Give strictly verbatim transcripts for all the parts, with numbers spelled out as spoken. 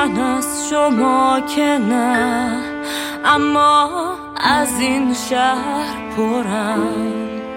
من از شما که نه، اما از این شهر پرم.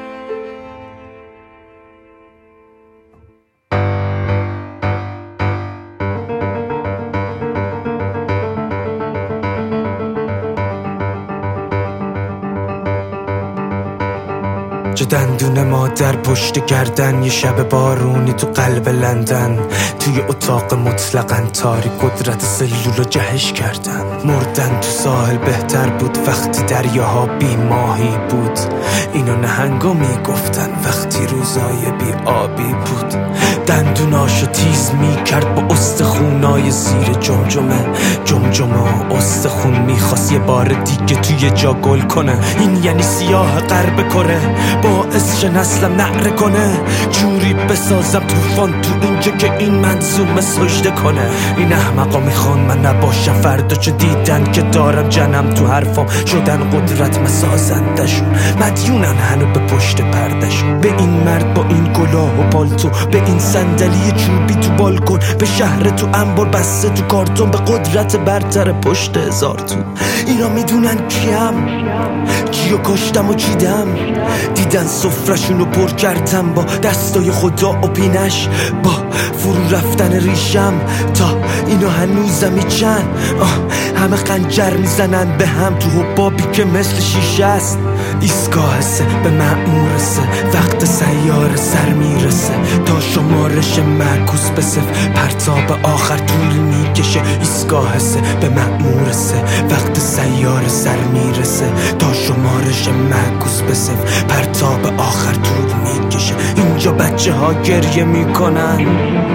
جا دندون مادر پشت گردن، یه شب بارونی تو قلب لندن، توی اتاق مطلقاً تاری قدرت سلول رو جهش کردن. مردن تو ساحل بهتر بود وقتی دریاها بی ماهی بود، اینو نهنگا میگفتن وقتی روزای بی آبی بود. دندوناشو تیز میکرد با استخونای زیر جمجمه، جمجمه و استخون میخواست یه بار دیگه توی جا گل کنه. این یعنی سیاه غرب کره، باعث شه نسلم نعره کنه، جوری بسازم طوفان تو اینجا که این منظومه سجده کنه. این احمقا میخوان من نباشم فردا، چه دیدن که دارم جنم تو حرفام، شدن قدرت مسازندشون، مدیونن هنو به پشت پردشون. به این مرد با این کلاه و پالتو، به این صندلی چوبی تو بالکن، به شهر تو انبار بسته تو کارتون، به قدرت برتر پشت هزار تو. اینا میدونن کیم، کیو کشتم و چیدم، دیدن سفرشون رو پر کردم با دستای خدا و پینش، با فرو رفتن ریشم تا اینا هنوزمی چند. همه خنجر میزنن به هم تو حبابی که مثل شیشه است. ایستگاه سه به مأمورسه، وقت سیاره سر میرسه، تا شمارش معکوس به صفر، پرتاب آخر طول میکشه. ایستگاه سه به مأمورسه، وقت سیاره سر میرسه، تا شمارش معکوس به صفر، پرتاب آخر طول میکشه. اینجا بچه ها گریه میکنن،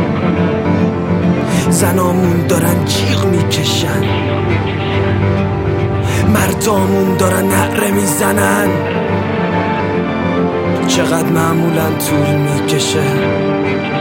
زنامون دارن جیغ میکشن، مردامون دارن نعره میزنن. چقدر معمولا طول میکشه.